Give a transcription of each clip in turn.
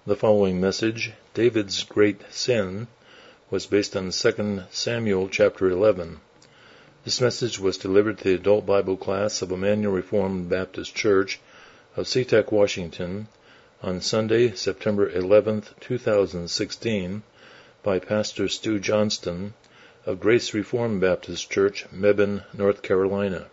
The following message, David's Great Sin, was based on 2 Samuel chapter 11. This message was delivered to the adult Bible class of Emmanuel Reformed Baptist Church of SeaTac, Washington, on Sunday, September 11th, 2016, by Pastor Stu Johnston of Grace Reformed Baptist Church, Mebane, North Carolina.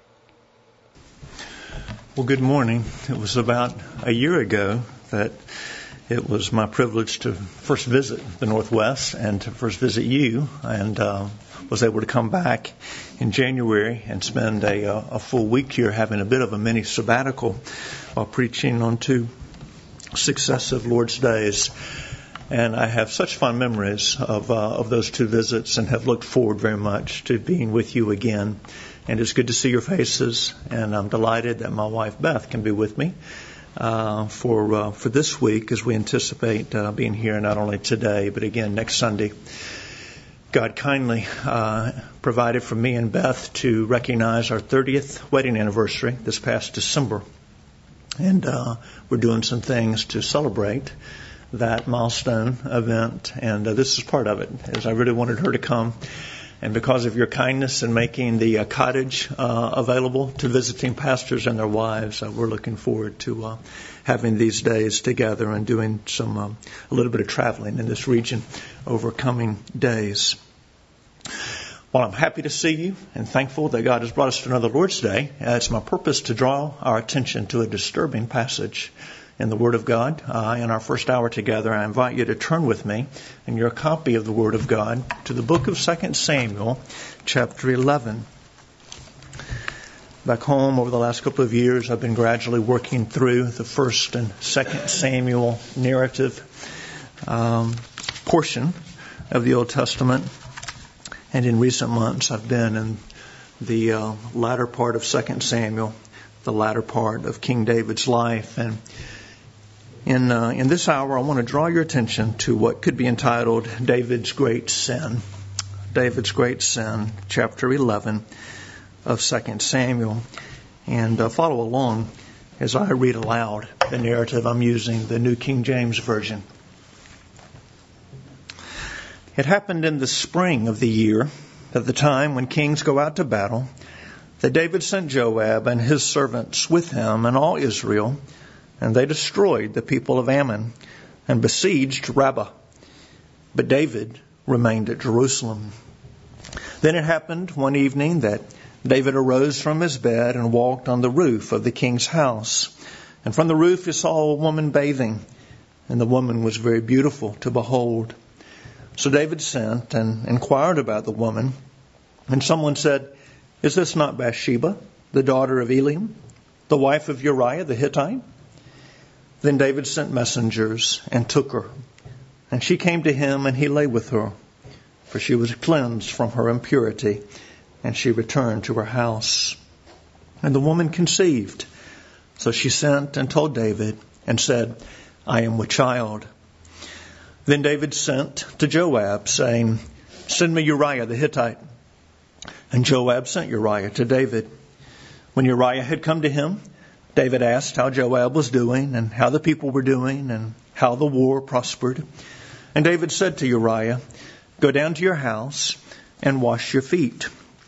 Well, good morning. It was about a year ago that it was my privilege to first visit the Northwest and to first visit you, and was able to come back in January and spend a full week here having a bit of a mini sabbatical while preaching on 2 successive Lord's Days. And I have such fond memories of those 2 visits and have looked forward very much to being with you again. And it's good to see your faces, and I'm delighted that my wife Beth can be with me for this week as we anticipate being here not only today but again next Sunday. God kindly provided for me and Beth to recognize our 30th wedding anniversary this past December, and we're doing some things to celebrate that milestone event, and this is part of it, as I really wanted her to come. And because of your kindness in making the cottage available to visiting pastors and their wives, we're looking forward to having these days together and doing a little bit of traveling in this region over coming days. Well, I'm happy to see you and thankful that God has brought us to another Lord's Day. It's my purpose to draw our attention to a disturbing passage in the Word of God. In our first hour together, I invite you to turn with me in your copy of the Word of God to the book of 2 Samuel, chapter 11. Back home over the last couple of years, I've been gradually working through the 1 and 2 Samuel narrative portion of the Old Testament. And in recent months, I've been in the latter part of 2 Samuel, the latter part of King David's life. And in this hour, I want to draw your attention to what could be entitled David's Great Sin. David's Great Sin, chapter 11 of 2 Samuel. And follow along as I read aloud the narrative. I'm using the New King James Version. It happened in the spring of the year, at the time when kings go out to battle, that David sent Joab and his servants with him and all Israel, and they destroyed the people of Ammon and besieged Rabbah. But David remained at Jerusalem. Then it happened one evening that David arose from his bed and walked on the roof of the king's house. And from the roof he saw a woman bathing, and the woman was very beautiful to behold. So David sent and inquired about the woman, and someone said, "Is this not Bathsheba, the daughter of Eliam, the wife of Uriah the Hittite?" Then David sent messengers and took her. And she came to him, and he lay with her, for she was cleansed from her impurity, and she returned to her house. And the woman conceived. So she sent and told David and said, "I am with child." Then David sent to Joab, saying, "Send me Uriah the Hittite." And Joab sent Uriah to David. When Uriah had come to him, David asked how Joab was doing and how the people were doing and how the war prospered. And David said to Uriah, "Go down to your house and wash your feet."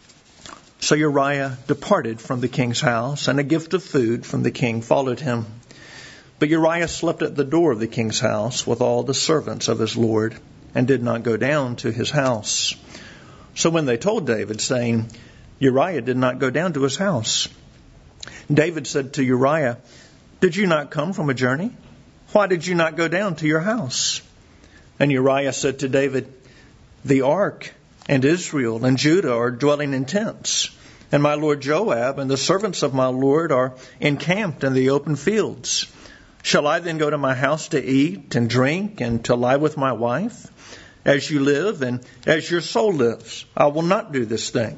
So Uriah departed from the king's house, and a gift of food from the king followed him. But Uriah slept at the door of the king's house with all the servants of his lord, and did not go down to his house. So when they told David, saying, "Uriah did not go down to his house," David said to Uriah, "Did you not come from a journey? Why did you not go down to your house?" And Uriah said to David, "The ark and Israel and Judah are dwelling in tents, and my lord Joab and the servants of my lord are encamped in the open fields. Shall I then go to my house to eat and drink and to lie with my wife? As you live and as your soul lives, I will not do this thing."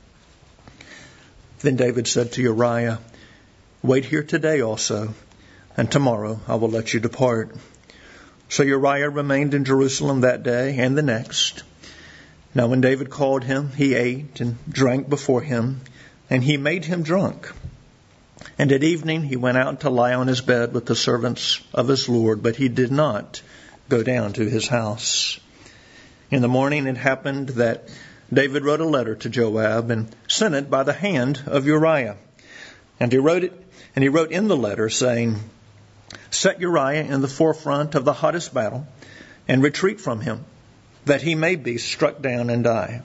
Then David said to Uriah, "Wait here today also, and tomorrow I will let you depart." So Uriah remained in Jerusalem that day and the next. Now when David called him, he ate and drank before him, and he made him drunk. And at evening he went out to lie on his bed with the servants of his Lord, but he did not go down to his house. In the morning it happened that David wrote a letter to Joab and sent it by the hand of Uriah. And he wrote in the letter saying, "Set Uriah in the forefront of the hottest battle and retreat from him, that he may be struck down and die."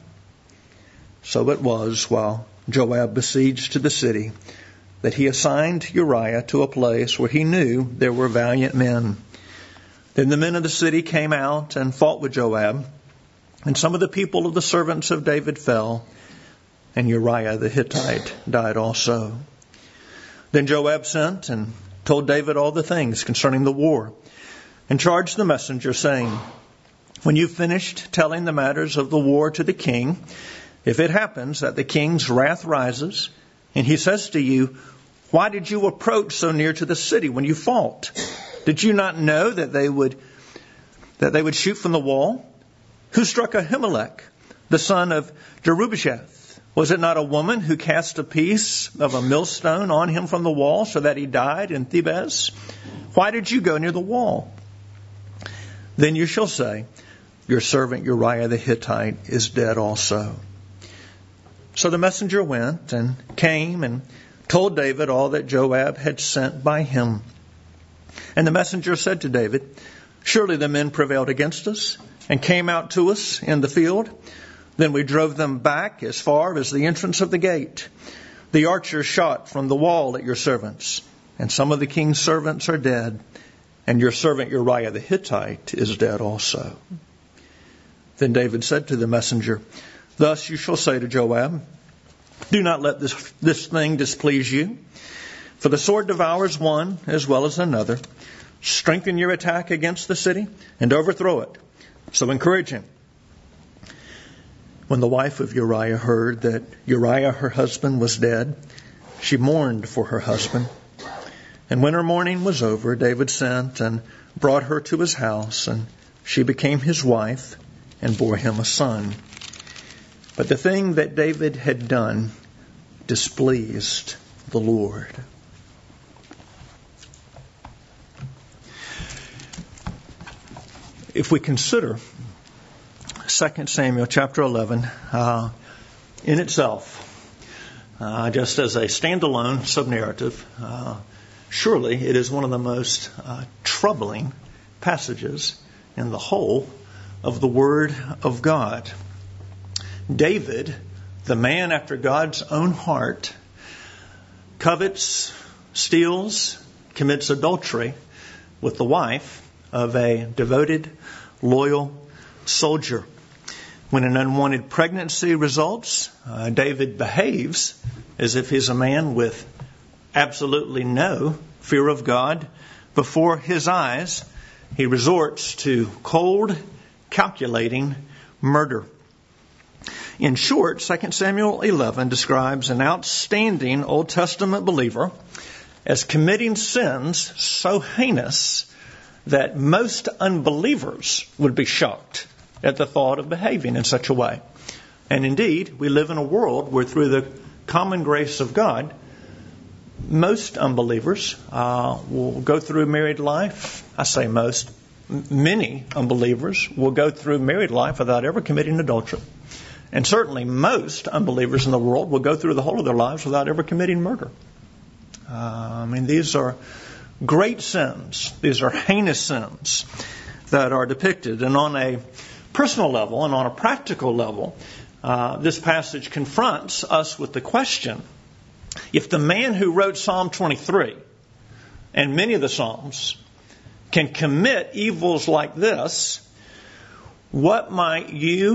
So it was, while Joab besieged the city, that he assigned Uriah to a place where he knew there were valiant men. Then the men of the city came out and fought with Joab, and some of the people of the servants of David fell, and Uriah the Hittite died also. Then Joab sent and told David all the things concerning the war, and charged the messenger, saying, "When you've finished telling the matters of the war to the king, if it happens that the king's wrath rises, and he says to you, 'Why did you approach so near to the city when you fought? Did you not know that they would shoot from the wall? Who struck Ahimelech, the son of Jerubbesheth? Was it not a woman who cast a piece of a millstone on him from the wall so that he died in Thebez? Why did you go near the wall?' Then you shall say, 'Your servant Uriah the Hittite is dead also.'" So the messenger went and came and told David all that Joab had sent by him. And the messenger said to David, "Surely the men prevailed against us and came out to us in the field. Then we drove them back as far as the entrance of the gate. The archers shot from the wall at your servants, and some of the king's servants are dead, and your servant Uriah the Hittite is dead also." Then David said to the messenger, "Thus you shall say to Joab, 'Do not let this thing displease you, for the sword devours one as well as another. Strengthen your attack against the city and overthrow it. So encourage him.'" When the wife of Uriah heard that Uriah her husband was dead, she mourned for her husband. And when her mourning was over, David sent and brought her to his house, and she became his wife and bore him a son. But the thing that David had done displeased the Lord. If we consider 2 Samuel chapter 11 in itself, just as a standalone sub-narrative, surely it is one of the most troubling passages in the whole of the Word of God. David, the man after God's own heart, covets, steals, commits adultery with the wife of a devoted, loyal soldier. When an unwanted pregnancy results, David behaves as if he's a man with absolutely no fear of God. Before his eyes, he resorts to cold, calculating murder. In short, 2 Samuel 11 describes an outstanding Old Testament believer as committing sins so heinous that most unbelievers would be shocked at the thought of behaving in such a way. And indeed, we live in a world where through the common grace of God, most unbelievers will go through married life. I say most. Many unbelievers will go through married life without ever committing adultery. And certainly most unbelievers in the world will go through the whole of their lives without ever committing murder. These are great sins. These are heinous sins that are depicted. And on a personal level and on a practical level, this passage confronts us with the question, if the man who wrote Psalm 23 and many of the Psalms can commit evils like this, what might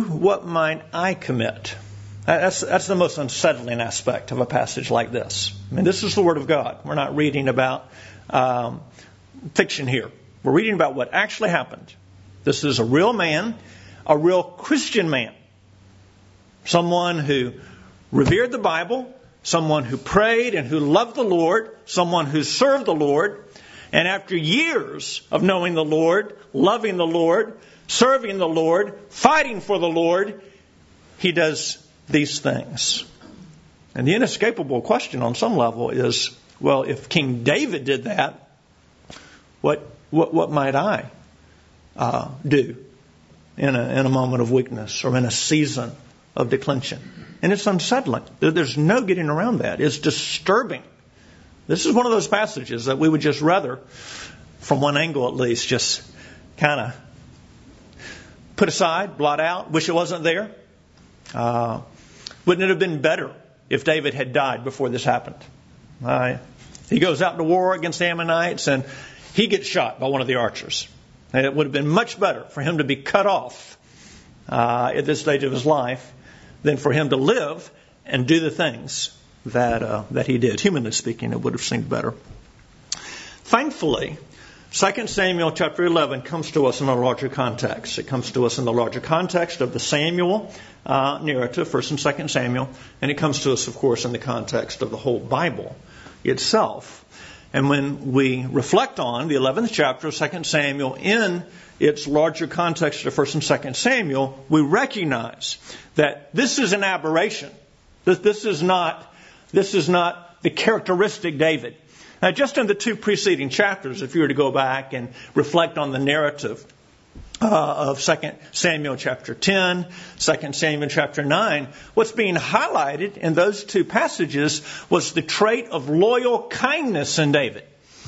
I commit? That's the most unsettling aspect of a passage like this. This is the Word of God. We're not reading about fiction here. We're reading about what actually happened. This is a real man, a real Christian man. Someone who revered the Bible, someone who prayed and who loved the Lord, someone who served the Lord. And after years of knowing the Lord, loving the Lord, serving the Lord, fighting for the Lord, he does these things. And the inescapable question on some level is, well, if King David did that, what might I do in a moment of weakness or in a season of declension. And it's unsettling. There's no getting around that. It's disturbing. This is one of those passages that we would just rather, from one angle at least, just kind of put aside, blot out, wish it wasn't there. Wouldn't it have been better if David had died before this happened? He goes out to war against the Ammonites and he gets shot by one of the archers. And it would have been much better for him to be cut off at this stage of his life than for him to live and do the things that he did. Humanly speaking, it would have seemed better. Thankfully, 2 Samuel chapter 11 comes to us in a larger context. It comes to us in the larger context of the Samuel narrative, 1 and 2 Samuel, and it comes to us, of course, in the context of the whole Bible itself. And when we reflect on the 11th chapter of 2 Samuel in its larger context of 1 and 2 Samuel, we recognize that this is an aberration. This is not the characteristic David. Now, just in the two preceding chapters, if you were to go back and reflect on the narrative of 2 Samuel chapter 10, 2 Samuel chapter 9, what's being highlighted in those two passages was the trait of loyal kindness in David.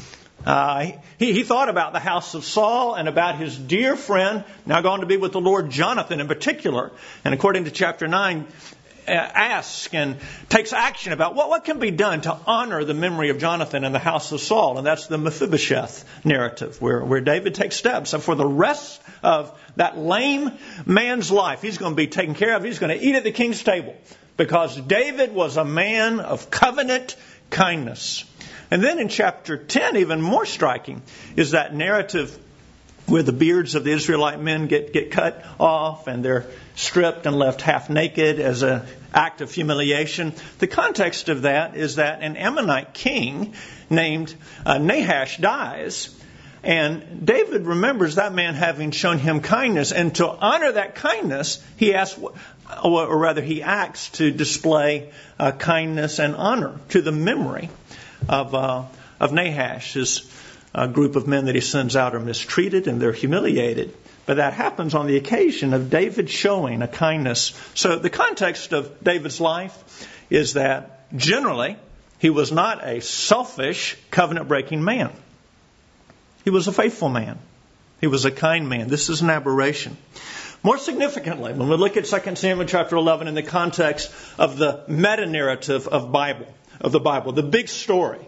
He thought about the house of Saul and about his dear friend, now gone to be with the Lord, Jonathan in particular. And according to chapter 9, asks and takes action about what can be done to honor the memory of Jonathan in the house of Saul. And that's the Mephibosheth narrative where David takes steps. And for the rest of that lame man's life, he's going to be taken care of. He's going to eat at the king's table because David was a man of covenant kindness. And then in chapter 10, even more striking, is that narrative where the beards of the Israelite men get cut off and they're stripped and left half naked as an act of humiliation. The context of that is that an Ammonite king named Nahash dies, and David remembers that man having shown him kindness, and to honor that kindness, he asks, or rather he acts to display kindness and honor to the memory of Nahash. His group of men that he sends out are mistreated and they're humiliated. But that happens on the occasion of David showing a kindness. So the context of David's life is that generally he was not a selfish, covenant-breaking man. He was a faithful man. He was a kind man. This is an aberration. More significantly, when we look at 2 Samuel chapter 11 in the context of the meta-narrative of the Bible, the big story,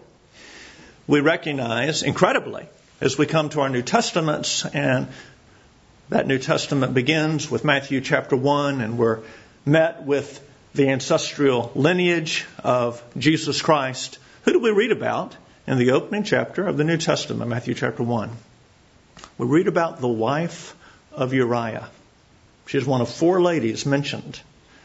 we recognize, incredibly, as we come to our New Testaments, and that New Testament begins with Matthew chapter 1, and we're met with the ancestral lineage of Jesus Christ. Who do we read about in the opening chapter of the New Testament, Matthew chapter 1? We read about the wife of Uriah. She's one of four ladies mentioned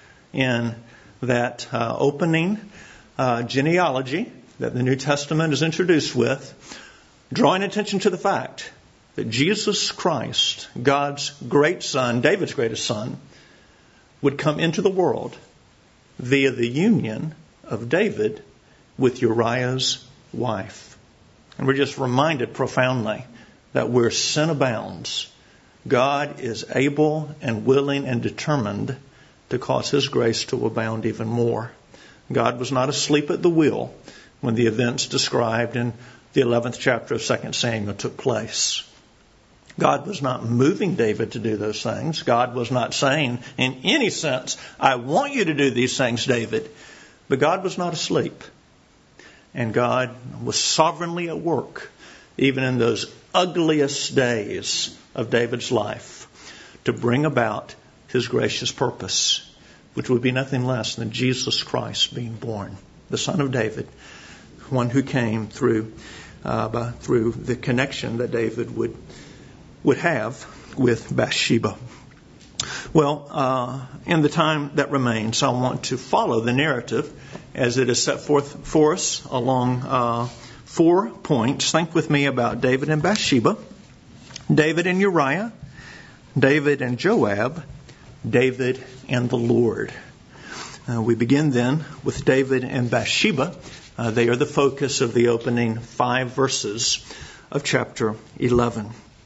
in that opening genealogy that the New Testament is introduced with, drawing attention to the fact that Jesus Christ, God's great son, David's greatest son, would come into the world via the union of David with Uriah's wife. And we're just reminded profoundly that where sin abounds, God is able and willing and determined to cause His grace to abound even more. God was not asleep at the wheel when the events described in the 11th chapter of 2 Samuel took place. God was not moving David to do those things. God was not saying in any sense, I want you to do these things, David. But God was not asleep. And God was sovereignly at work, even in those ugliest days of David's life, to bring about His gracious purpose, which would be nothing less than Jesus Christ being born, the Son of David, one who came through the connection that David would have with Bathsheba. Well, in the time that remains, I want to follow the narrative as it is set forth for us along 4 points. Think with me about David and Bathsheba, David and Uriah, David and Joab, David and the Lord. We begin then with David and Bathsheba. They are the focus of the opening 5 verses of chapter 11.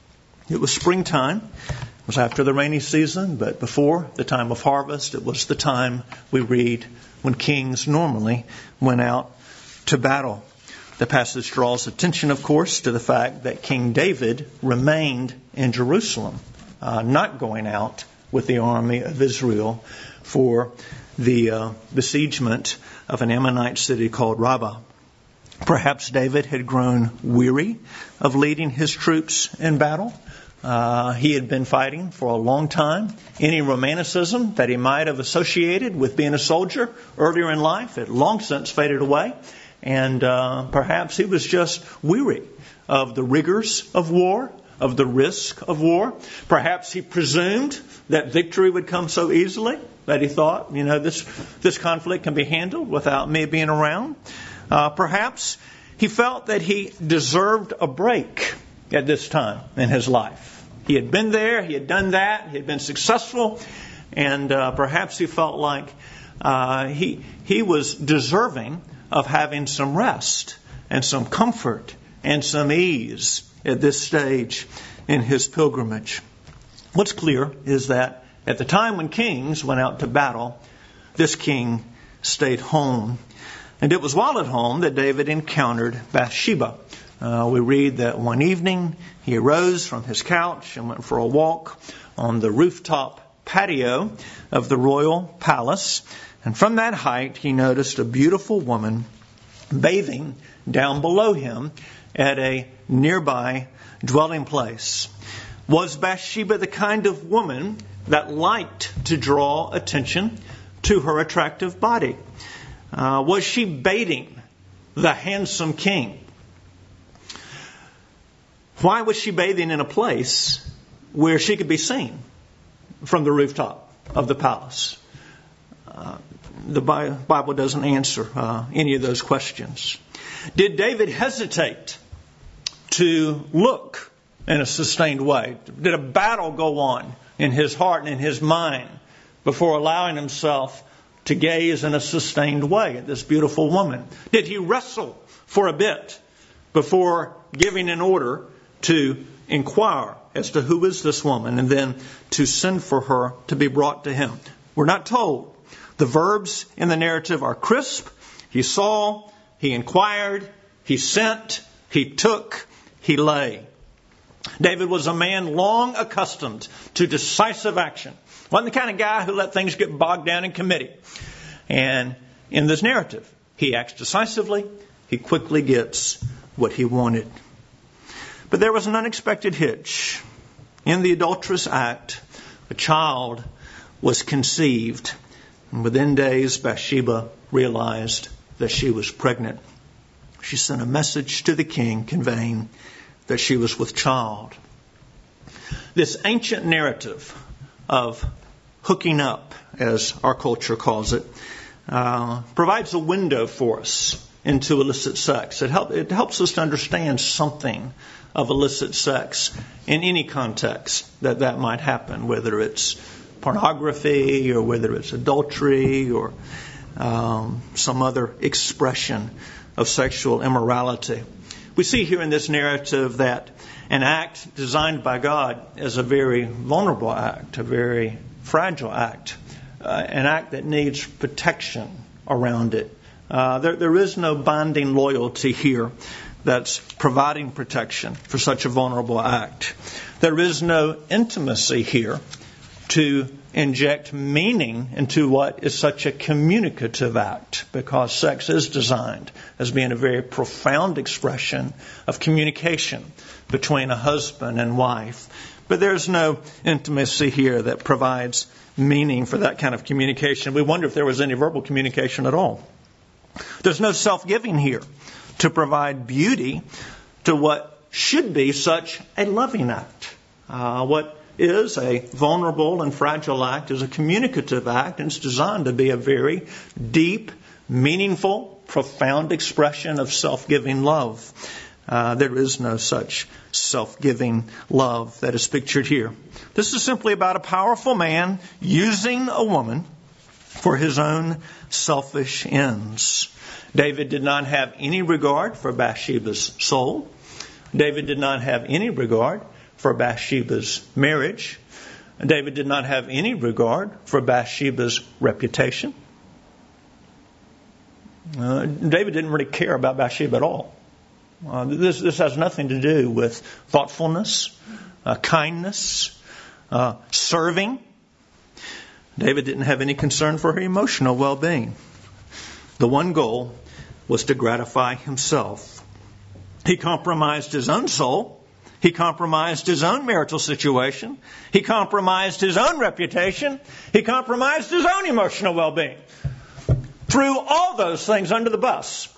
It was springtime. It was after the rainy season, but before the time of harvest. It was the time we read when kings normally went out to battle. The passage draws attention, of course, to the fact that King David remained in Jerusalem, not going out with the army of Israel for the besiegement of an Ammonite city called Rabbah. Perhaps David had grown weary of leading his troops in battle. He had been fighting for a long time. Any romanticism that he might have associated with being a soldier earlier in life had long since faded away. And perhaps he was just weary of the rigors of war, of the risk of war. Perhaps he presumed that victory would come so easily that he thought, this conflict can be handled without me being around. Perhaps he felt that he deserved a break at this time in his life. He had been there, he had done that, he had been successful, and perhaps he felt like he was deserving of having some rest and some comfort and some ease at this stage in his pilgrimage. What's clear is that at the time when kings went out to battle, this king stayed home. And it was while at home that David encountered Bathsheba. We read that one evening he arose from his couch and went for a walk on the rooftop patio of the royal palace. And from that height he noticed a beautiful woman bathing down below him at a nearby dwelling place. Was Bathsheba the kind of woman that liked to draw attention to her attractive body? Was she baiting the handsome king? Why was she bathing in a place where she could be seen from the rooftop of the palace? The Bible doesn't answer any of those questions. Did David hesitate to look in a sustained way? Did a battle go on in his heart and in his mind before allowing himself to gaze in a sustained way at this beautiful woman? Did he wrestle for a bit before giving an order to inquire as to who is this woman and then to send for her to be brought to him? We're not told. The verbs in the narrative are crisp. He saw, he inquired, he sent, he took, he lay. David was a man long accustomed to decisive action. Wasn't the kind of guy who let things get bogged down in committee. And in this narrative, he acts decisively. He quickly gets what he wanted. But there was an unexpected hitch. In the adulterous act, a child was conceived. And within days, Bathsheba realized that she was pregnant. She sent a message to the king conveying that she was with child. This ancient narrative of hooking up, as our culture calls it, provides a window for us into illicit sex. It helps us to understand something of illicit sex in any context that might happen, whether it's pornography or whether it's adultery or some other expression of sexual immorality. We see here in this narrative that an act designed by God is a very vulnerable act, a very fragile act, an act that needs protection around it. There is no binding loyalty here that's providing protection for such a vulnerable act. There is no intimacy here to inject meaning into what is such a communicative act, because sex is designed as being a very profound expression of communication between a husband and wife. But there's no intimacy here that provides meaning for that kind of communication. We wonder if there was any verbal communication at all. There's no self-giving here to provide beauty to what should be such a loving act. What is a vulnerable and fragile act is a communicative act, and it's designed to be a very deep, meaningful, profound expression of self-giving love. There is no such self-giving love that is pictured here. This is simply about a powerful man using a woman for his own selfish ends. David did not have any regard for Bathsheba's soul. David did not have any regard for Bathsheba's marriage. David did not have any regard for Bathsheba's reputation. David didn't really care about Bathsheba at all. This has nothing to do with thoughtfulness, kindness, serving. David didn't have any concern for her emotional well-being. The one goal was to gratify himself. He compromised his own soul. He compromised his own marital situation. He compromised his own reputation. He compromised his own emotional well-being. Threw all those things under the bus.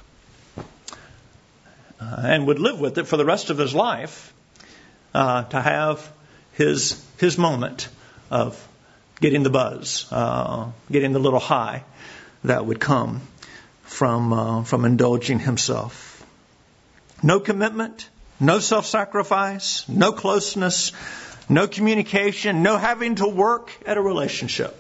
And would live with it for the rest of his life to have his moment of getting the buzz, getting the little high that would come from indulging himself. No commitment, no self-sacrifice, no closeness, no communication, no having to work at a relationship.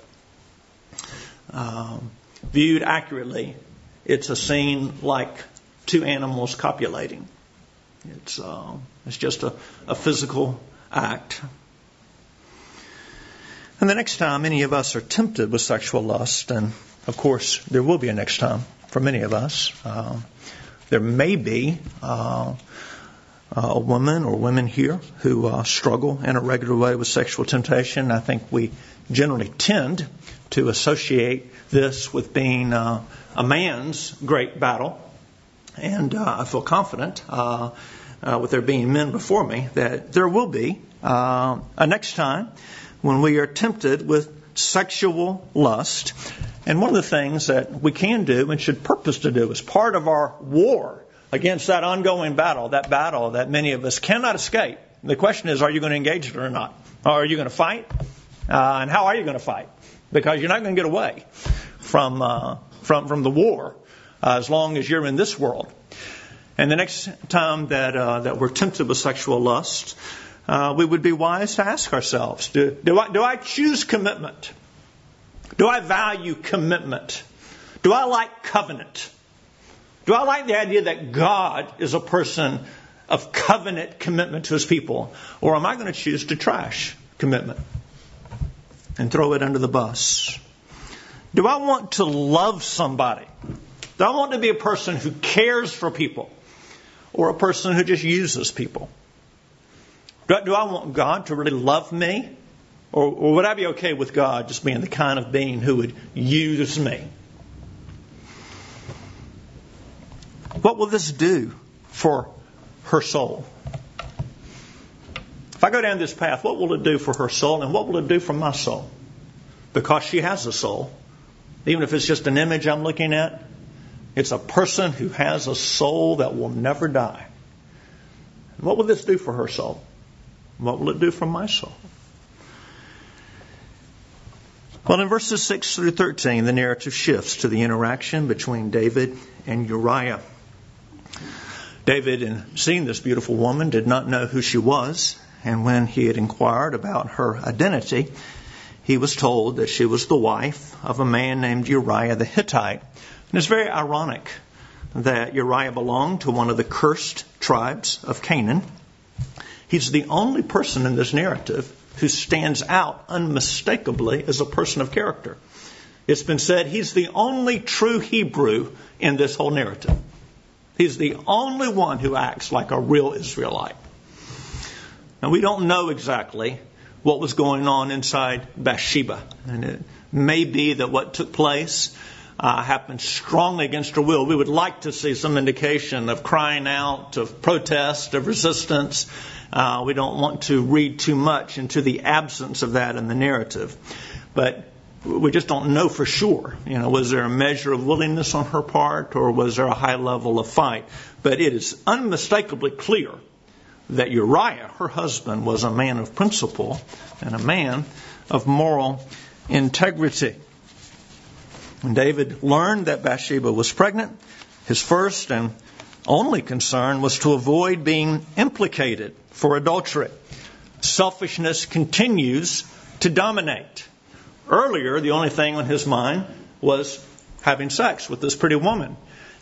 Viewed accurately, it's a scene like two animals copulating. It's just a physical act. And the next time any of us are tempted with sexual lust, and of course there will be a next time for many of us, there may be a woman or women here who struggle in a regular way with sexual temptation. I think we generally tend to associate this with being a man's great battle. And I feel confident with there being men before me that there will be a next time when we are tempted with sexual lust. And one of the things that we can do and should purpose to do as part of our war against that ongoing battle that many of us cannot escape. The question is, are you going to engage it or not? Are you going to fight? And how are you going to fight? Because you're not going to get away from the war as long as you're in this world. And the next time that we're tempted with sexual lust, we would be wise to ask ourselves, do I choose commitment? Do I value commitment? Do I like covenant? Do I like the idea that God is a person of covenant commitment to his people? Or am I going to choose to trash commitment and throw it under the bus? Do I want to love somebody? Do I want to be a person who cares for people? Or a person who just uses people? Do I want God to really love me? Or would I be okay with God just being the kind of being who would use me? What will this do for her soul? If I go down this path, what will it do for her soul? And what will it do for my soul? Because she has a soul. Even if it's just an image I'm looking at, it's a person who has a soul that will never die. What will this do for her soul? What will it do for my soul? Well, in verses 6 through 13, the narrative shifts to the interaction between David and Uriah. David, in seeing this beautiful woman, did not know who she was. And when he had inquired about her identity, he was told that she was the wife of a man named Uriah the Hittite. And it's very ironic that Uriah belonged to one of the cursed tribes of Canaan. He's the only person in this narrative who stands out unmistakably as a person of character. It's been said he's the only true Hebrew in this whole narrative. He's the only one who acts like a real Israelite. Now, we don't know exactly what was going on inside Bathsheba. And it may be that what took place happened strongly against her will. We would like to see some indication of crying out, of protest, of resistance. We don't want to read too much into the absence of that in the narrative. But we just don't know for sure. Was there a measure of willingness on her part, or was there a high level of fight? But it is unmistakably clear that Uriah, her husband, was a man of principle and a man of moral integrity. When David learned that Bathsheba was pregnant, his first and only concern was to avoid being implicated for adultery. Selfishness continues to dominate. Earlier, the only thing on his mind was having sex with this pretty woman.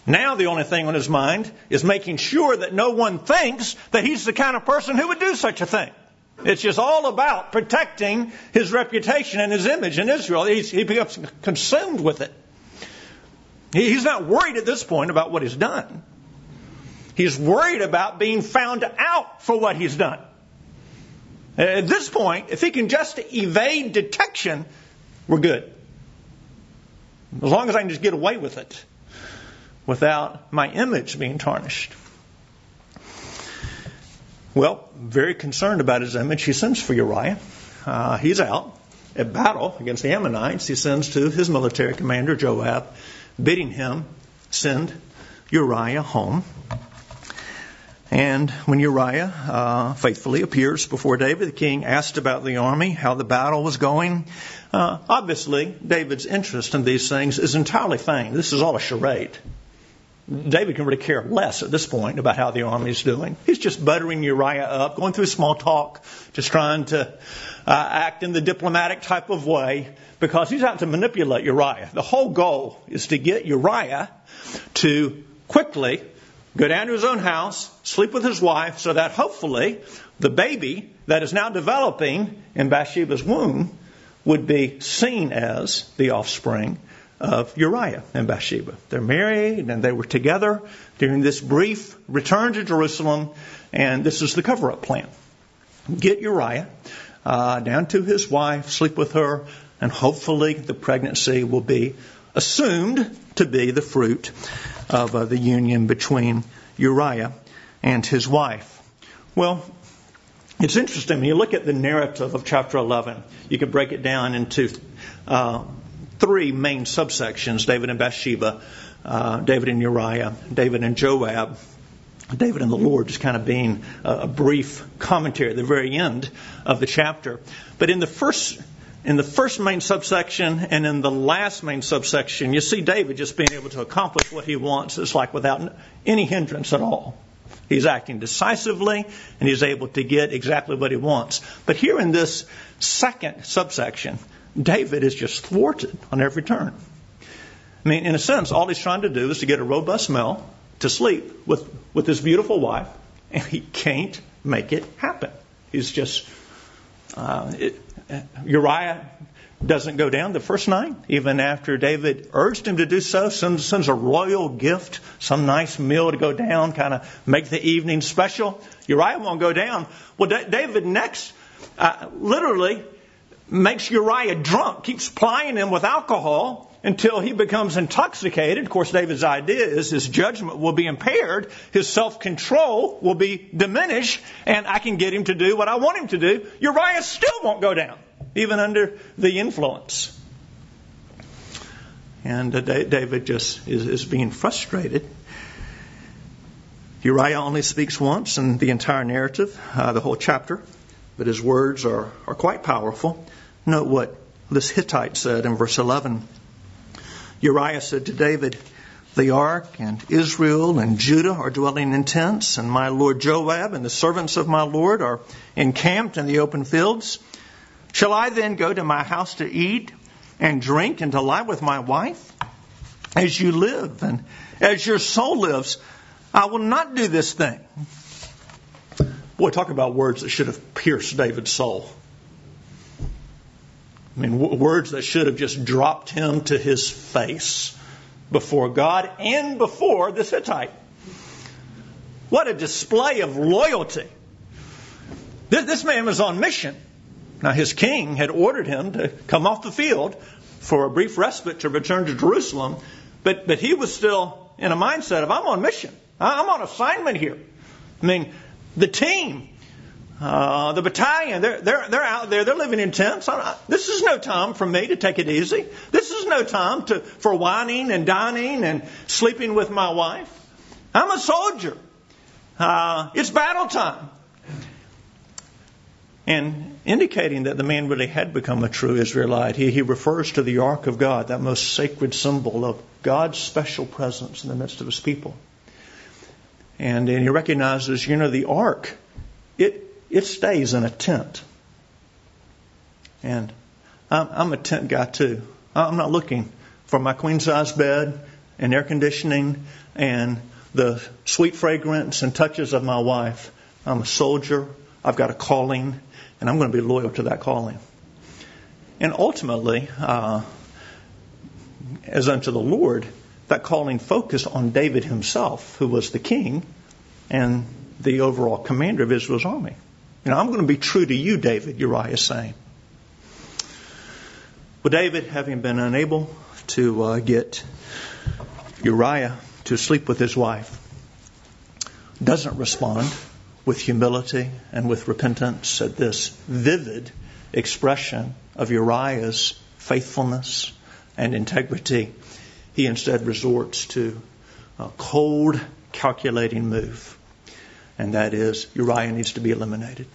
Now the only thing on his mind is making sure that no one thinks that he's the kind of person who would do such a thing. It's just all about protecting his reputation and his image in Israel. He becomes consumed with it. He's not worried at this point about what he's done. He's worried about being found out for what he's done. At this point, if he can just evade detection, we're good. As long as I can just get away with it without my image being tarnished. Well, very concerned about his image, he sends for Uriah. He's out at battle against the Ammonites. He sends to his military commander, Joab, bidding him send Uriah home. And when Uriah faithfully appears before David, the king asked about the army, how the battle was going. Obviously, David's interest in these things is entirely feigned. This is all a charade. David can really care less at this point about how the army is doing. He's just buttering Uriah up, going through small talk, just trying to act in the diplomatic type of way, because he's out to manipulate Uriah. The whole goal is to get Uriah to quickly go down to his own house, sleep with his wife, so that hopefully the baby that is now developing in Bathsheba's womb would be seen as the offspring of Uriah and Bathsheba. They're married and they were together during this brief return to Jerusalem, and this is the cover-up plan. Get Uriah down to his wife, sleep with her, and hopefully the pregnancy will be assumed to be the fruit of the union between Uriah and his wife. Well, it's interesting. When you look at the narrative of chapter 11, you can break it down into three main subsections: David and Bathsheba, David and Uriah, David and Joab, David and the Lord, just kind of being a brief commentary at the very end of the chapter. But in the first main subsection and in the last main subsection, you see David just being able to accomplish what he wants. It's like without any hindrance at all. He's acting decisively, and he's able to get exactly what he wants. But here in this second subsection, David is just thwarted on every turn. I mean, in a sense, all he's trying to do is to get a robust male to sleep with his beautiful wife, and he can't make it happen. He's just... Uriah doesn't go down the first night, even after David urged him to do so, sends a royal gift, some nice meal to go down, kind of make the evening special. Uriah won't go down. Well, David next literally makes Uriah drunk, keeps plying him with alcohol until he becomes intoxicated. Of course, David's idea is his judgment will be impaired, his self-control will be diminished, and I can get him to do what I want him to do. Uriah still won't go down, even under the influence. And David just is being frustrated. Uriah only speaks once in the entire narrative, the whole chapter, but his words are quite powerful. Note what this Hittite said in verse 11. Uriah said to David, "The ark and Israel and Judah are dwelling in tents, and my lord Joab and the servants of my lord are encamped in the open fields. Shall I then go to my house to eat and drink and to lie with my wife? As you live and as your soul lives, I will not do this thing." Boy, talk about words that should have pierced David's soul. I mean, words that should have just dropped him to his face before God and before this Hittite. What a display of loyalty. This man was on mission. Now, his king had ordered him to come off the field for a brief respite to return to Jerusalem, but he was still in a mindset of, I'm on mission. I'm on assignment here. I mean, the team, the battalion, they're out there. They're living in tents. This is no time for me to take it easy. This is no time for whining and dining and sleeping with my wife. I'm a soldier. It's battle time. And indicating that the man really had become a true Israelite, he refers to the ark of God, that most sacred symbol of God's special presence in the midst of his people. And he recognizes, the ark, it stays in a tent. And I'm a tent guy too. I'm not looking for my queen size bed and air conditioning and the sweet fragrance and touches of my wife. I'm a soldier. I've got a calling, and I'm going to be loyal to that calling. And ultimately, as unto the Lord, that calling focused on David himself, who was the king and the overall commander of Israel's army. I'm going to be true to you, David, Uriah is saying. Well, David, having been unable to get Uriah to sleep with his wife, doesn't respond with humility and with repentance at this vivid expression of Uriah's faithfulness and integrity. He instead resorts to a cold, calculating move, and that is Uriah needs to be eliminated.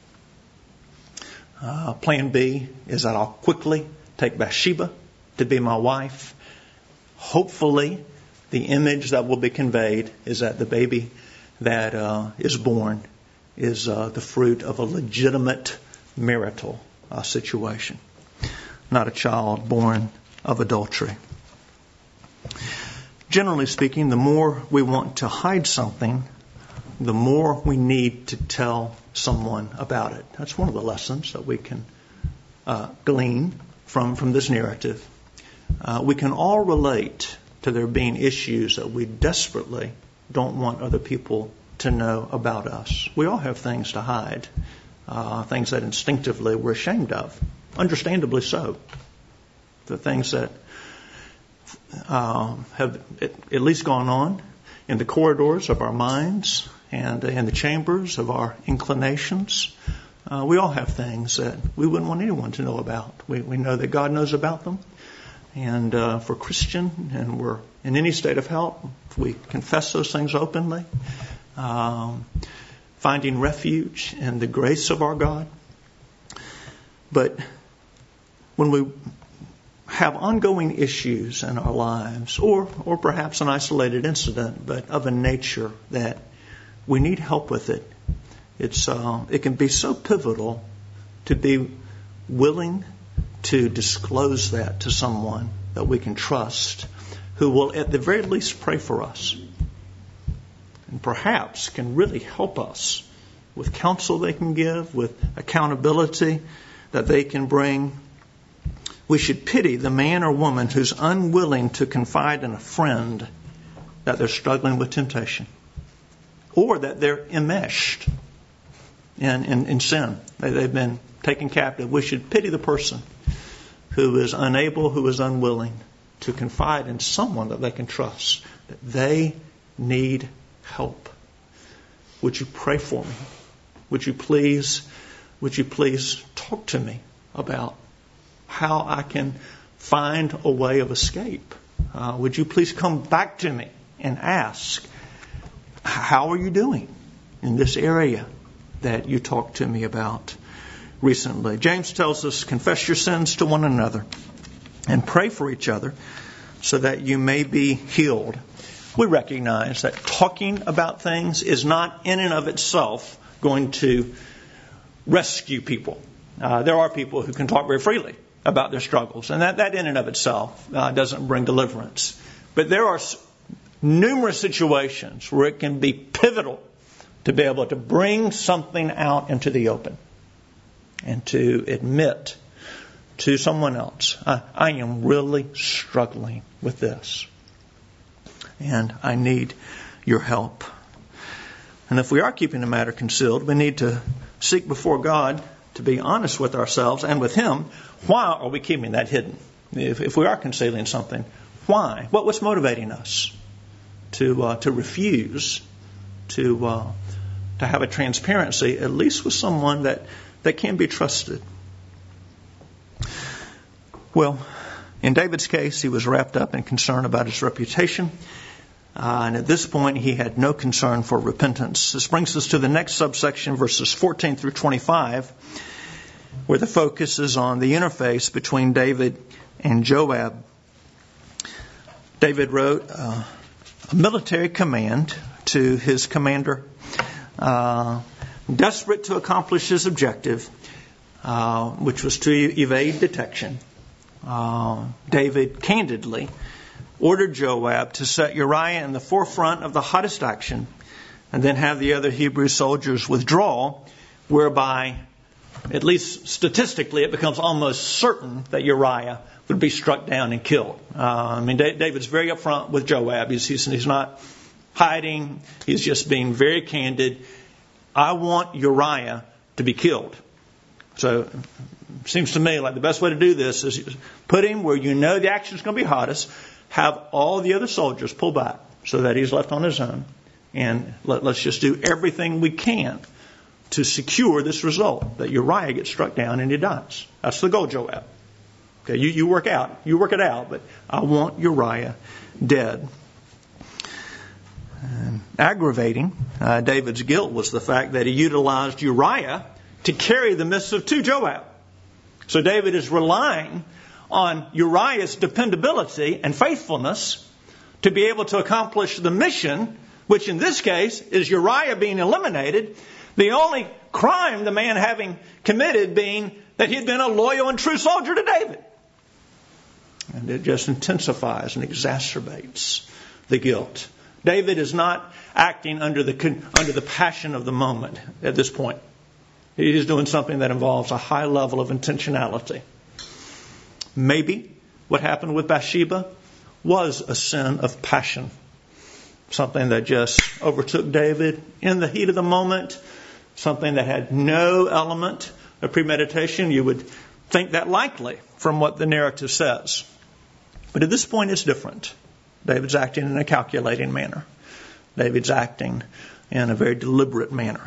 Plan B is that I'll quickly take Bathsheba to be my wife. Hopefully, the image that will be conveyed is that the baby that is born is the fruit of a legitimate marital situation, not a child born of adultery. Generally speaking, the more we want to hide something, the more we need to tell someone about it. That's one of the lessons that we can glean from this narrative. We can all relate to there being issues that we desperately don't want other people to know about us. We all have things to hide, things that instinctively we're ashamed of, understandably so. The things that have at least gone on in the corridors of our minds and in the chambers of our inclinations. We all have things that we wouldn't want anyone to know about. We know that God knows about them. And for Christian, and we're in any state of health, if we confess those things openly, finding refuge in the grace of our God. But when we have ongoing issues in our lives, or perhaps an isolated incident, but of a nature that we need help with it, it can be so pivotal to be willing to disclose that to someone that we can trust, who will at the very least pray for us, and perhaps can really help us with counsel they can give, with accountability that they can bring. We should pity the man or woman who's unwilling to confide in a friend that they're struggling with temptation, or that they're enmeshed in sin. They've been taken captive. We should pity the person who is unable, who is unwilling to confide in someone that they can trust, that they need help. Would you pray for me? Would you please talk to me about how I can find a way of escape? Would you please come back to me and ask, how are you doing in this area that you talked to me about recently? James tells us, confess your sins to one another and pray for each other so that you may be healed. We recognize that talking about things is not in and of itself going to rescue people. There are people who can talk very freely about their struggles, and that in and of itself doesn't bring deliverance. But there are numerous situations where it can be pivotal to be able to bring something out into the open and to admit to someone else, I am really struggling with this, and I need your help. And if we are keeping the matter concealed, we need to seek before God to be honest with ourselves and with Him. Why are we keeping that hidden? If we are concealing something, why? What's motivating us to refuse to have a transparency, at least with someone that can be trusted? Well, in David's case, he was wrapped up in concern about his reputation. And at this point, he had no concern for repentance. This brings us to the next subsection, verses 14 through 25, where the focus is on the interface between David and Joab. David wrote a military command to his commander, desperate to accomplish his objective, which was to evade detection. David candidly ordered Joab to set Uriah in the forefront of the hottest action and then have the other Hebrew soldiers withdraw, whereby, at least statistically, it becomes almost certain that Uriah would be struck down and killed. David's very upfront with Joab. He's not hiding. He's just being very candid. I want Uriah to be killed. So it seems to me like the best way to do this is put him where you know the action is going to be hottest, have all the other soldiers pull back so that he's left on his own, and let's just do everything we can to secure this result, that Uriah gets struck down and he dies. That's the goal, Joab. Okay, you work it out, but I want Uriah dead. Aggravating David's guilt was the fact that he utilized Uriah to carry the missive to Joab. So David is relying on Uriah's dependability and faithfulness to be able to accomplish the mission, which in this case is Uriah being eliminated, the only crime the man having committed being that he had been a loyal and true soldier to David. And it just intensifies and exacerbates the guilt. David is not acting under the passion of the moment at this point. He is doing something that involves a high level of intentionality. Maybe what happened with Bathsheba was a sin of passion. Something that just overtook David in the heat of the moment. Something that had no element of premeditation. You would think that likely from what the narrative says. But at this point it's different. David's acting in a calculating manner. David's acting in a very deliberate manner.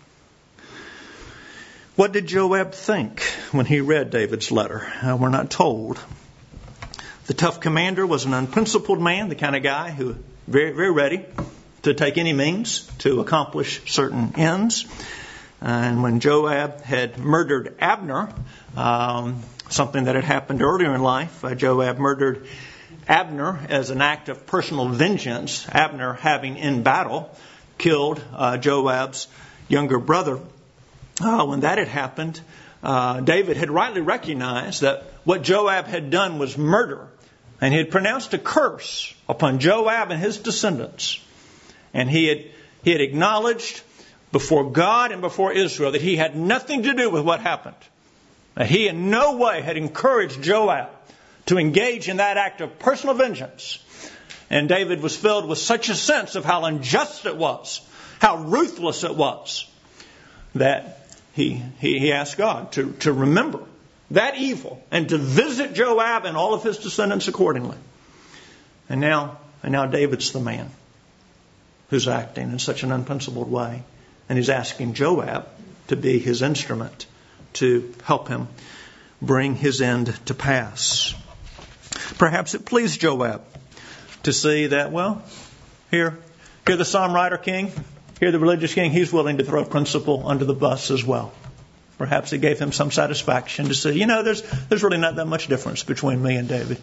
What did Joab think when he read David's letter? We're not told. The tough commander was an unprincipled man, the kind of guy who very, very ready to take any means to accomplish certain ends. And when Joab had murdered Abner, something that had happened earlier in life, Joab murdered Abner as an act of personal vengeance, Abner having in battle killed Joab's younger brother. When that had happened, David had rightly recognized that what Joab had done was murder. And he had pronounced a curse upon Joab and his descendants. And he had acknowledged before God and before Israel that he had nothing to do with what happened. That he in no way had encouraged Joab to engage in that act of personal vengeance. And David was filled with such a sense of how unjust it was, how ruthless it was, that he asked God to remember that evil and to visit Joab and all of his descendants accordingly. And now David's the man who's acting in such an unprincipled way. And he's asking Joab to be his instrument to help him bring his end to pass. Perhaps it pleased Joab to see that, here the psalm writer king, here the religious king, he's willing to throw principle under the bus as well. Perhaps it gave him some satisfaction to see, there's really not that much difference between me and David.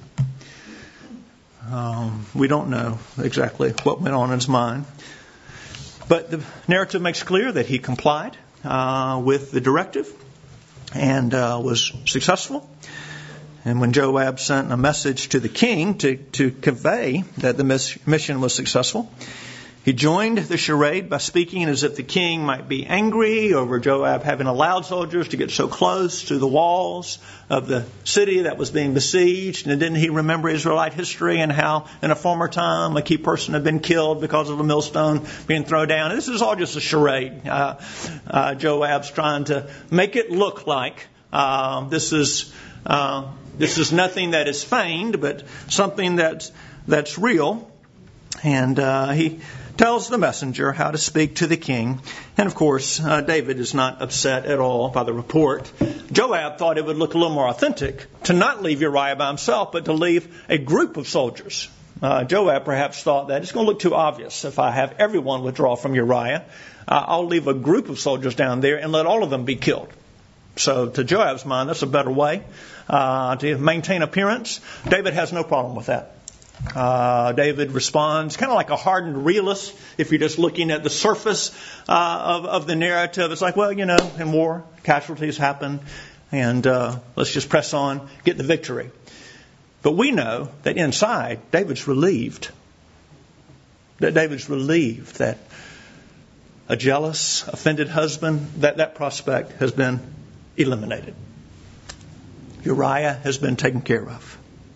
We don't know exactly what went on in his mind. But the narrative makes clear that he complied with the directive and was successful. And when Joab sent a message to the king to convey that the mission was successful, he joined the charade by speaking as if the king might be angry over Joab having allowed soldiers to get so close to the walls of the city that was being besieged. And didn't he remember Israelite history and how in a former time a key person had been killed because of a millstone being thrown down? And this is all just a charade. Joab's trying to make it look like this is nothing that is feigned, but something that's real. And he tells the messenger how to speak to the king. And of course, David is not upset at all by the report. Joab thought it would look a little more authentic to not leave Uriah by himself, but to leave a group of soldiers. Joab perhaps thought that it's going to look too obvious if I have everyone withdraw from Uriah. I'll leave a group of soldiers down there and let all of them be killed. So to Joab's mind, that's a better way to maintain appearance. David has no problem with that. David responds kind of like a hardened realist. If you're just looking at the surface of the narrative, it's like, in war, casualties happen, and let's just press on, get the victory. But we know that inside, David's relieved. That David's relieved that a jealous, offended husband, that prospect has been eliminated. Uriah has been taken care of.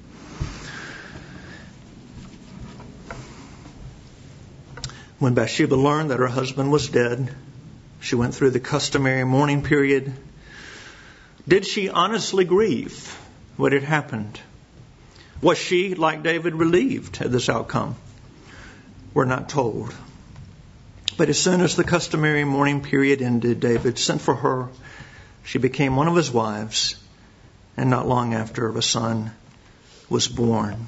When Bathsheba learned that her husband was dead, she went through the customary mourning period. Did she honestly grieve what had happened? Was she, like David, relieved at this outcome? We're not told. But as soon as the customary mourning period ended, David sent for her. She became one of his wives, and not long after, a son was born.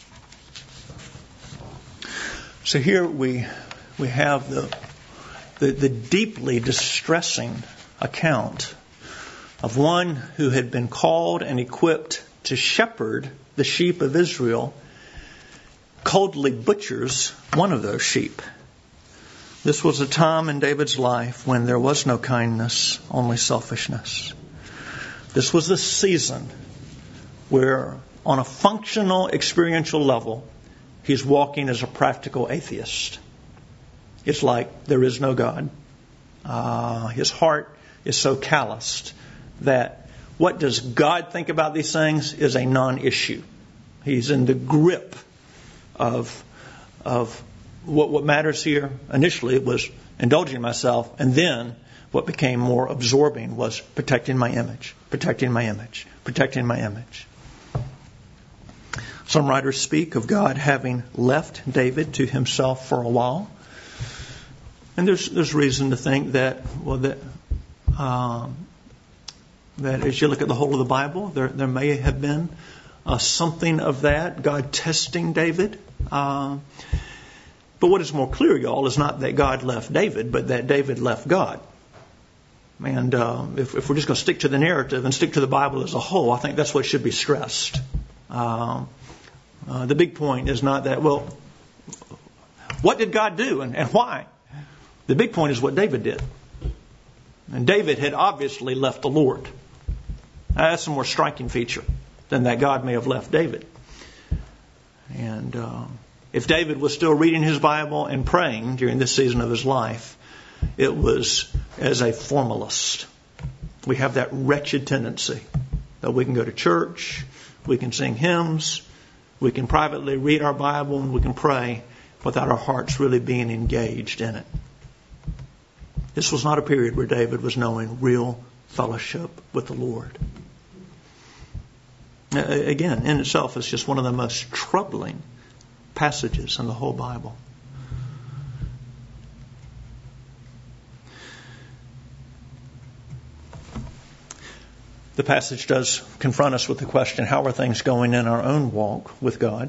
So here we have the deeply distressing account of one who had been called and equipped to shepherd the sheep of Israel, coldly butchers one of those sheep. This was a time in David's life when there was no kindness, only selfishness. This was a season where, on a functional, experiential level, he's walking as a practical atheist. It's like there is no God. His heart is so calloused that what does God think about these things is a non-issue. He's in the grip of what matters here. Initially it was indulging myself, and then what became more absorbing was protecting my image, protecting my image, protecting my image. Some writers speak of God having left David to himself for a while. And there's reason to think that as you look at the whole of the Bible, there may have been something of that, God testing David. But what is more clear, y'all, is not that God left David, but that David left God. And if we're just going to stick to the narrative and stick to the Bible as a whole, I think that's what should be stressed. The big point is not that, well, what did God do and why? The big point is what David did. And David had obviously left the Lord. That's a more striking feature than that God may have left David. And if David was still reading his Bible and praying during this season of his life, it was as a formalist. We have that wretched tendency that we can go to church, we can sing hymns, we can privately read our Bible, and we can pray without our hearts really being engaged in it. This was not a period where David was knowing real fellowship with the Lord. Again, in itself, it's just one of the most troubling passages in the whole Bible. The passage does confront us with the question, how are things going in our own walk with God?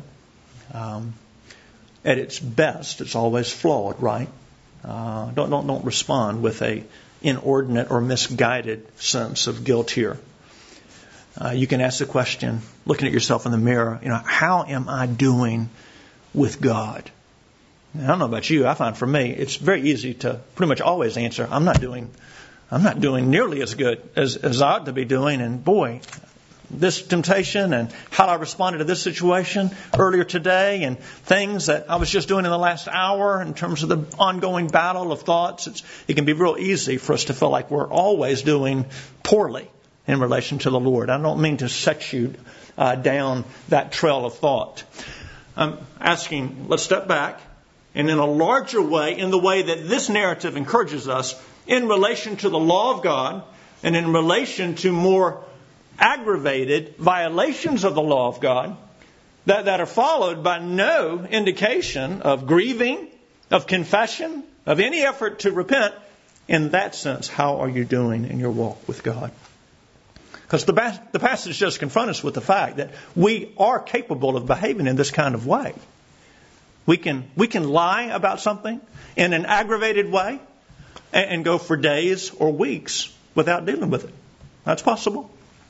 At its best, it's always flawed, right? Don't respond with a inordinate or misguided sense of guilt here. You can ask the question, looking at yourself in the mirror, how am I doing with God? Now, I don't know about you. I find for me, it's very easy to pretty much always answer, I'm not doing nearly as good as I ought to be doing. And boy, this temptation and how I responded to this situation earlier today and things that I was just doing in the last hour in terms of the ongoing battle of thoughts, it can be real easy for us to feel like we're always doing poorly in relation to the Lord. I don't mean to set you down that trail of thought. I'm asking, let's step back and in a larger way, in the way that this narrative encourages us, in relation to the law of God and in relation to more aggravated violations of the law of God that are followed by no indication of grieving, of confession, of any effort to repent. In that sense, how are you doing in your walk with God? Because the passage does confront us with the fact that we are capable of behaving in this kind of way. We can lie about something in an aggravated way and go for days or weeks without dealing with it. That's possible.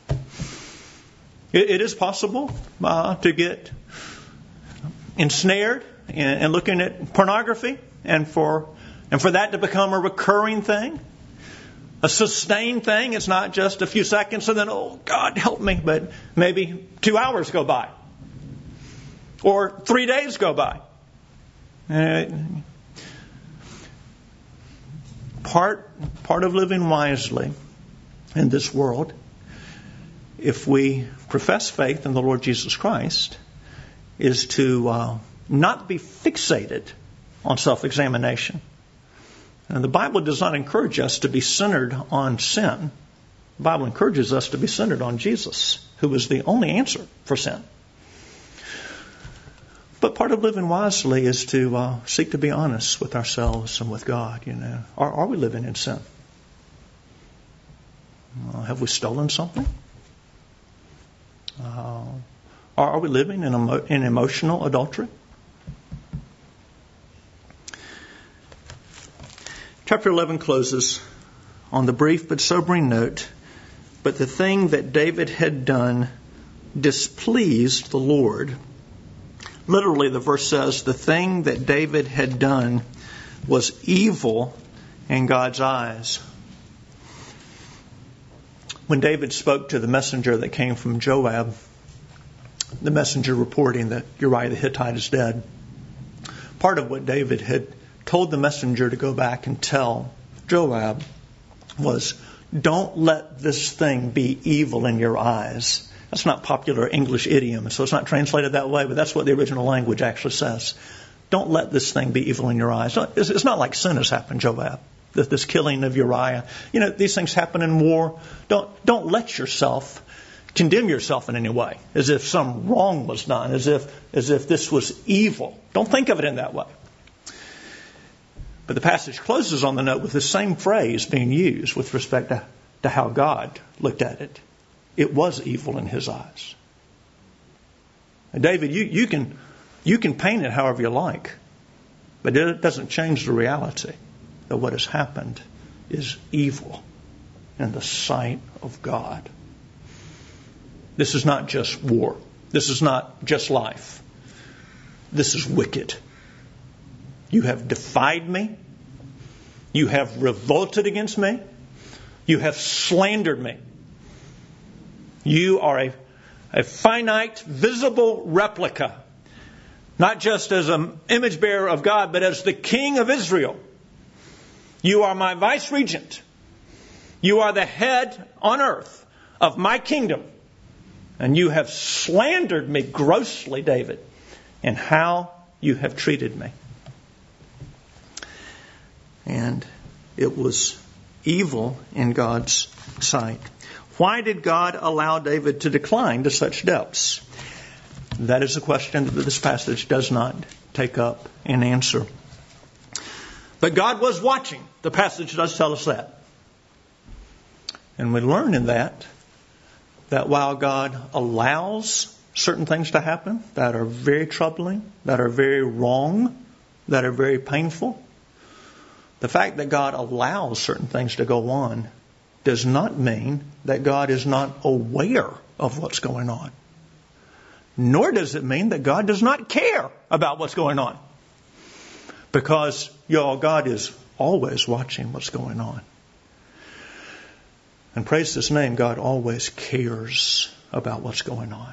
It is possible to get ensnared in looking at pornography and for that to become a recurring thing, a sustained thing. It's not just a few seconds and then, oh, God, help me, but maybe 2 hours go by Or 3 days go by. Part of living wisely in this world, if we profess faith in the Lord Jesus Christ, is to not be fixated on self-examination. And the Bible does not encourage us to be centered on sin. The Bible encourages us to be centered on Jesus, who is the only answer for sin. But part of living wisely is to seek to be honest with ourselves and with God. Are we living in sin? Have we stolen something? Are we living in emotional adultery? Chapter 11 closes on the brief but sobering note, but the thing that David had done displeased the Lord. Literally, the verse says, the thing that David had done was evil in God's eyes. When David spoke to the messenger that came from Joab, the messenger reporting that Uriah the Hittite is dead, part of what David had told the messenger to go back and tell Joab was, don't let this thing be evil in your eyes. That's not popular English idiom, so it's not translated that way, but that's what the original language actually says. Don't let this thing be evil in your eyes. It's not like sin has happened, Joab, this killing of Uriah. These things happen in war. Don't let yourself condemn yourself in any way, as if some wrong was done, as if this was evil. Don't think of it in that way. But the passage closes on the note with the same phrase being used with respect to how God looked at it. It was evil in his eyes. And David, you can paint it however you like, but it doesn't change the reality that what has happened is evil in the sight of God. This is not just war. This is not just life. This is wicked. You have defied me. You have revolted against me. You have slandered me. You are a finite, visible replica, not just as an image bearer of God, but as the King of Israel. You are my vice regent. You are the head on earth of my kingdom. And you have slandered me grossly, David, in how you have treated me. And it was evil in God's sight. Why did God allow David to decline to such depths? That is a question that this passage does not take up and answer. But God was watching. The passage does tell us that. And we learn in that while God allows certain things to happen that are very troubling, that are very wrong, that are very painful, the fact that God allows certain things to go on does not mean that God is not aware of what's going on. Nor does it mean that God does not care about what's going on. Because, God is always watching what's going on. And praise His name, God always cares about what's going on.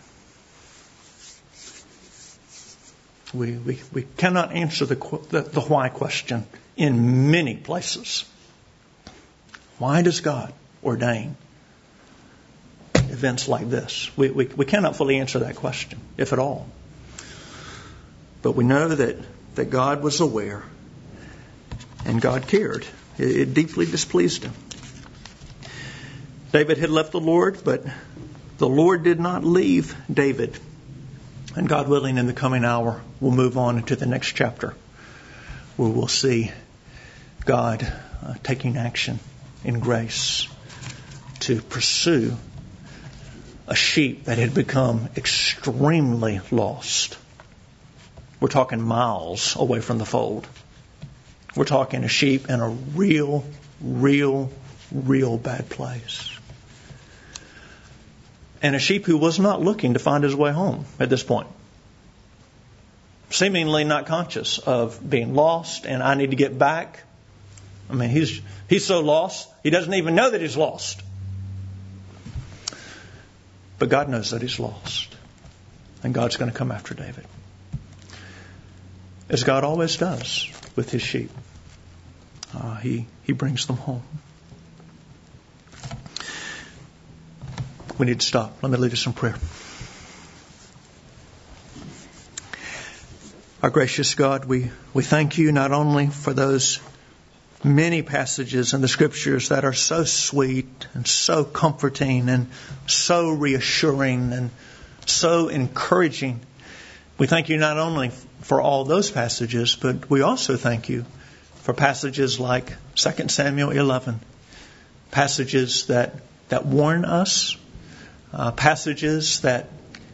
We cannot answer the why question in many places. Why does God ordain events like this? We cannot fully answer that question, if at all. But we know that God was aware and God cared. It deeply displeased Him. David had left the Lord, but the Lord did not leave David. And God willing, in the coming hour, we'll move on into the next chapter, where we'll see God taking action in grace to pursue a sheep that had become extremely lost. We're talking miles away from the fold. We're talking a sheep in a real bad place. And a sheep who was not looking to find his way home at this point. Seemingly not conscious of being lost and I need to get back. I mean, he's so lost, he doesn't even know that he's lost. But God knows that he's lost. And God's going to come after David. as God always does with His sheep. He brings them home. We need to stop. Let me lead us in prayer. Our gracious God, we thank You not only for those many passages in the Scriptures that are so sweet and so comforting and so reassuring and so encouraging. We thank You not only for all those passages, but we also thank You for passages like 2 Samuel 11, passages that warn us, passages that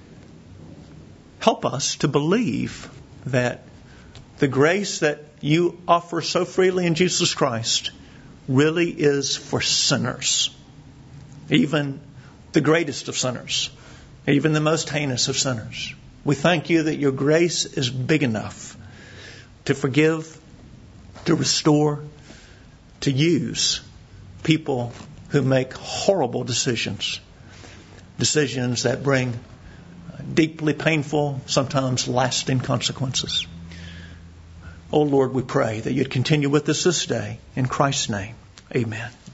help us to believe that the grace that You offer so freely in Jesus Christ really is for sinners, even the greatest of sinners, even the most heinous of sinners. We thank You that Your grace is big enough to forgive, to restore, to use people who make horrible decisions that bring deeply painful, sometimes lasting consequences. Oh Lord, we pray that You'd continue with us this day. In Christ's name, amen.